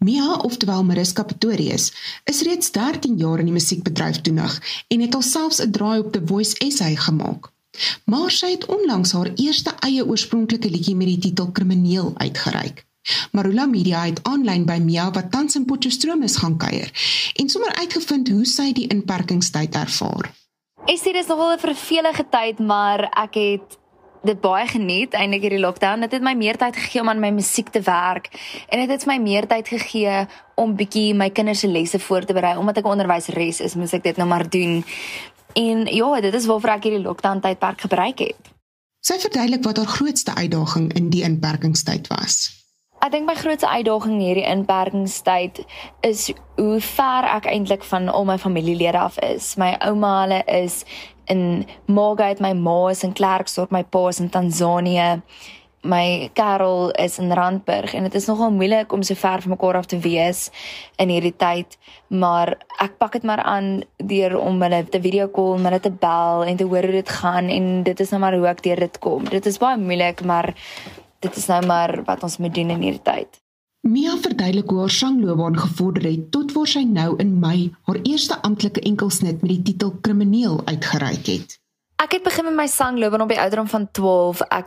Mia, oftewel Mariska Pretorius, is reeds 13 jaar in die musiekbedryf toenig en het alselfs 'n draai op The Voice SA gemaak. Maar sy het onlangs haar eerste eie oorspronklike liedjie met die titel Krimineel uitgereik. Marula Media het aanlyn by Mia wat tans in Potchefstroom is gaan kuier en sommer uitgevind hoe sy die inperkingstyd ervaar. Dit is nogal 'n vervelige tyd, maar ek het dit baie geniet eintlik hierdie lockdown. Dit het my meer tyd gegee om aan my musiek te werk en dit het my meer tyd gegee om bietjie my kinders se lesse voor te berei. Omdat ek onderwyseres is, moes ek dit nou maar doen. En ja, dit is waarvoor ek hierdie lockdown tydperk gebruik het. Sy verduidelik wat haar grootste uitdaging in die inperkingstyd was. Ek dink my grootste uitdaging hierdie inperkingstyd is hoe ver ek eintlik van al my familielede af is. My ouma, hulle is in Margate, my ma is in Klerksdorp, my pa is in Tanzanië, my kerel is in Randburg en dit is nogal moeilik om so ver van mekaar af te wees in hierdie tyd, maar ek pak dit maar aan deur om hulle te videocall, om hulle te bel en te hoor hoe dit gaan en dit is nou maar hoe ek deur dit kom. Dit is baie moeilik, maar dit is nou maar wat ons moet doen in hierdie tyd. Mia verduidelik hoe haar sangloopbaan gevorder het tot waar sy nou in Mei haar eerste amptelike enkelsnit met die titel Krimineel uitgereik het. Ek het begin met my sangloopbaan op die ouderdom van 12. Ek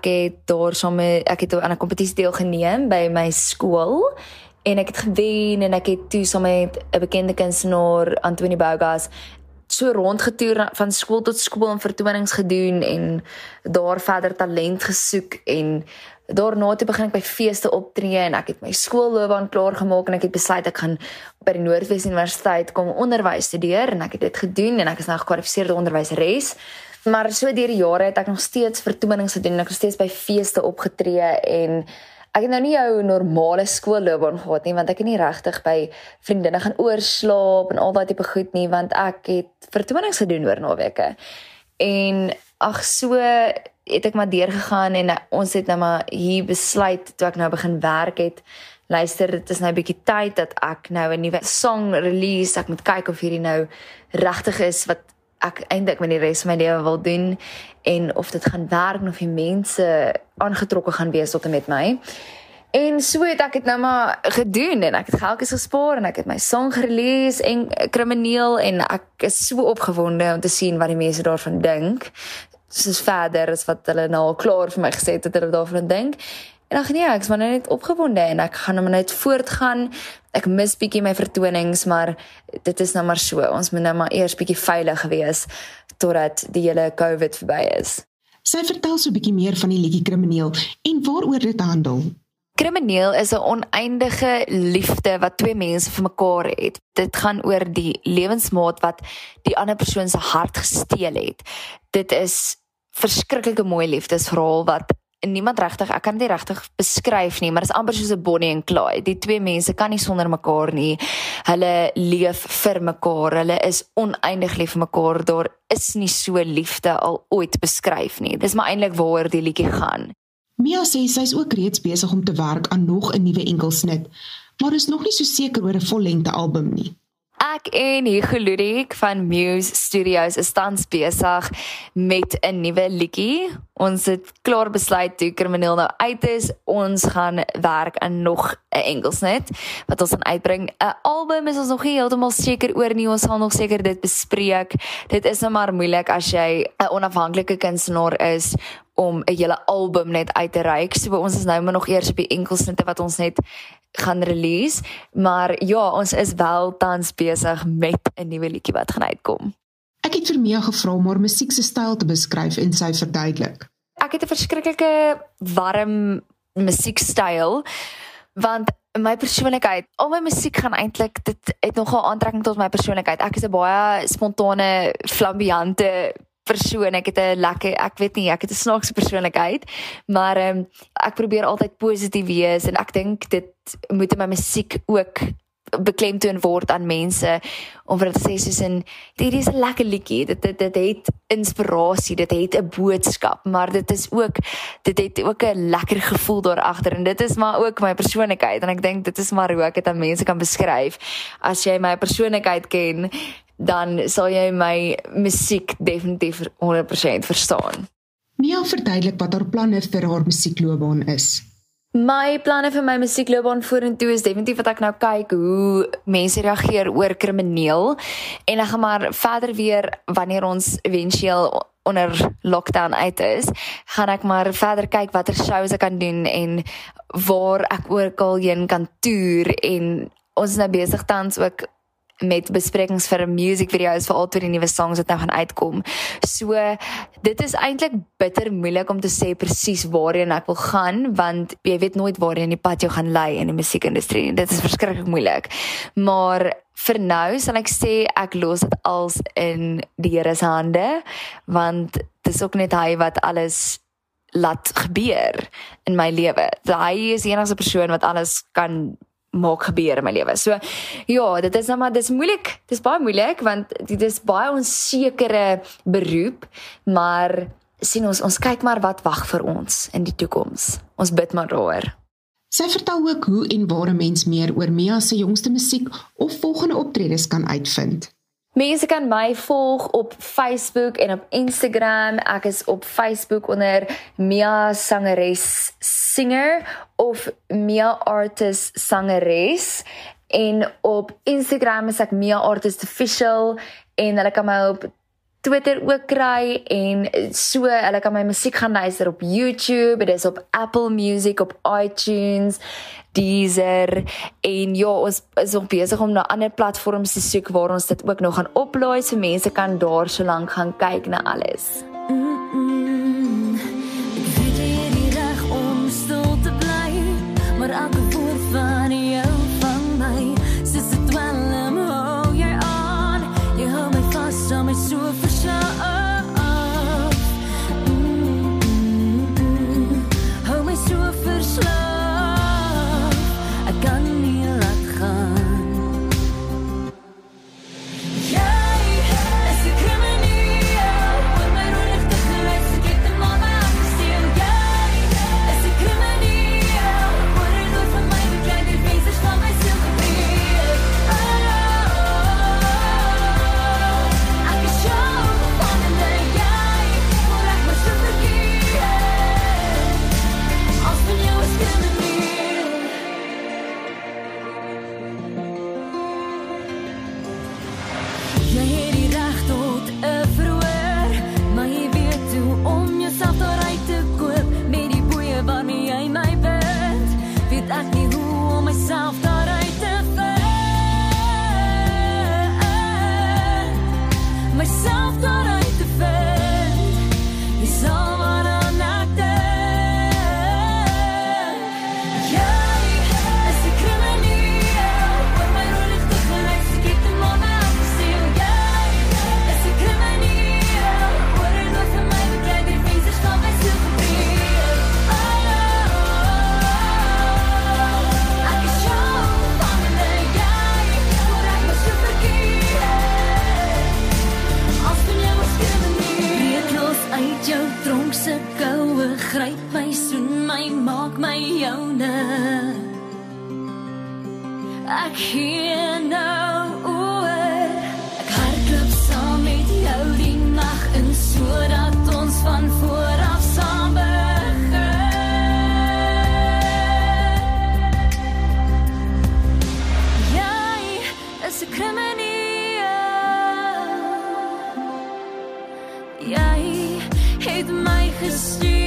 het aan 'n kompetisie deelgeneem by my skool en ek het gewen en ek het toe saam met 'n bekende kunstenaar, Antonie Bougas, so rondgetoer van skool tot skool en vertonings gedoen en daar verder talent gesoek en daarna toe begin ek by feeste optree en ek het my skoolloopbaan klaar gemaak en ek het besluit ek gaan by die Noordwes Universiteit kom onderwys studeer en ek het dit gedoen en ek is nou gekwalifiseerde onderwyseres. Maar so deur die jare het ek nog steeds vertonings gedoen en ek het nog steeds by feeste opgetree en ek het nou nie jou normale skoolloopbaan gehad nie, want ek het nie regtig by vriendinne gaan oorslaap en al daai tipe goed nie, want ek het vertonings gedoen oor naweke. En so het ek maar deurgegaan en ons het nou maar hier besluit toe ek nou begin werk het, luister, dit is nou 'n bietjie tyd dat ek nou 'n nuwe song release, ek moet kyk of hierdie nou regtig is wat ek eintlik met die res van my lewe wil doen en of dit gaan werk en of die mense aangetrokke gaan wees tot en met my. En so het ek dit nou maar gedoen en ek het geldjies gespaar en ek het my song gerelease en Krimineel en ek is so opgewonde om te sien wat die mense daarvan dink. Soos verder as wat hulle nou al klaar vir my gesê het dat hulle daarvan dink. En dan nee, ek is maar net opgewonde en ek gaan nou net voortgaan. Ek mis bietjie my vertonings, maar dit is nou maar so. Ons moet nou maar eers bietjie veilig wees totdat die hele COVID verby is. Sy vertel so bietjie meer van die liedjie Krimineel en waaroor dit handel. Krimineel is 'n oneindige liefde wat twee mense vir mekaar het. Dit gaan oor die lewensmaat wat die ander persoon se hart gesteel het. Dit is verskriklike mooi liefdesverhaal wat niemand regtig, ek kan dit nie regtig beskryf nie, maar dit is amper soos 'n Bonnie en Clyde. Die twee mense kan nie sonder mekaar nie. Hulle leef vir mekaar. Hulle is oneindig lief vir mekaar. Daar is nie so liefde al ooit beskryf nie. Dis maar eintlik waaroor die liedjie gaan. Mia sê sy is ook reeds besig om te werk aan nog 'n nuwe enkelsnit, maar is nog nie so seker oor 'n vollengte album nie. Ek en Hugo Ludik van Muse Studios is tans besig met 'n nuwe liedjie. Ons het klaar besluit toe Krimineel nou uit is, ons gaan werk aan nog 'n enkelsnit wat ons gaan uitbring. 'n Album is ons nog nie heeltemal seker oor nie, ons sal nog seker dit bespreek. Dit is nou maar moeilik as jy 'n onafhanklike kunstenaar is om 'n hele album net uit te reik. So ons is nou maar nog eers op die enkelsnitte wat ons net gaan release, maar ja, ons is wel tans besig met 'n nuwe liedjie wat gaan uitkom. Ek het vir Mia gevra om haar musiek se styl te beskryf en sy verduidelik. Ek het 'n verskriklike warm musiekstyl, want my persoonlikheid, al my musiek gaan eintlik, dit het nogal aantrekking tot my persoonlikheid. Ek is 'n baie spontane, flamboyante persoon, ek het 'n lekker, ek weet nie, ek het 'n snaakse persoonlikheid, maar ek probeer altyd positief wees en ek dink dit moet in my musiek ook beklemtoon word aan mense, om vir te sê soos dit is 'n lekker liedjie, dit het inspirasie, dit het 'n boodskap, maar dit het ook 'n lekker gevoel daar agter en dit is maar ook my persoonlikheid en ek dink dit is maar hoe ek dit aan mense kan beskryf. As jy my persoonlikheid ken, dan sal jy my musiek definitief 100% verstaan. Mia verduidelik wat haar planne vir haar musiekloopbaan is. My planne vir my musiekloopbaan vorentoe is definitief wat ek nou kyk hoe mense reageer oor krimineel en ek gaan maar verder weer wanneer ons eventueel onder lockdown uit is, gaan ek maar verder kyk watter shows ek kan doen en waar ek ook al heen kan toer en ons is nou besig tans ook met besprekings vir musiekvideo's vir al twee die nuwe songs wat nou gaan uitkom. So, dit is eintlik bitter moeilik om te sê presies waarheen ek wil gaan, want jy weet nooit waarheen die pad jou gaan lei in die musiekindustrie. Dit is verskriklik moeilik. Maar vir nou sal ek sê ek los dit als in die Here se hande, want dit is ook net hy wat alles laat gebeur in my lewe. Hy is die enigste persoon wat alles kan maak gebeur in my lewe. So, ja, dit is nou maar, dit is moeilik, dit is baie moeilik, want dit is baie onsekere beroep, maar sien ons kyk maar wat wag vir ons in die toekoms. Ons bid maar daaroor. Sy vertel ook hoe en waar 'n mens meer oor Mia se jongste musiek of volgende optredes kan uitvind. Mense kan my volg op Facebook en op Instagram. Ek is op Facebook onder Mia Sangeres Singer of Mia Artist Sangeres. En op Instagram is ek Mia Artist Official en hulle kan my op Twitter ook kry en so, hulle kan my musiek gaan luister op YouTube, dit is op Apple Music, op iTunes, Deezer, en ja, ons is nog besig om na ander platforms te soek waar ons dit ook nog gaan oplaai, so mense kan daar so lank gaan kyk na alles. Ek weet jy het die reg om stil te bly, maar elke woord van jou van my, soos 'n dwelm hou jy aan, jy hou my vas, hou my so verslaaf, hou my so verslaaf, ek kan nie laat gaan. Jy is 'n krimineel, met my roerigte geluid, so kyk dit maar my afgesteel. Jy is 'n krimineel, word er nooit van my bekleid, die wezens van my siel gebreek. Ek is jou gevangene, jy wil ek my so verkeerd, als van jou is krimineel. Jy het die reg tot 'n verhoor, maar jy weet hoe om jouself daaruit te koop, met die boeie waarmee jy my bind, weet ek nie hoe om myself daaruit te vind, myself daaruit te vind, jy sal waaraan ek dink. Jy is 'n krimineel, word my roerigte geluid, so kyk dit maar my afgesteel. Jy is 'n krimineel, word er nooit van my bekleid, die wezens van my siel gebreek. Ek is jou gevangene, jy wil ek my so verkeerd, als van jou is krimineel. Breek los uit jou tronk se koue, gryp my, soen my, maak my joune. Ek gee nou oor, ek hardloop saam met jou die nag in, sodat ons van vooraf saam begin. Jy is 'n krimineel, jy het my gestuur.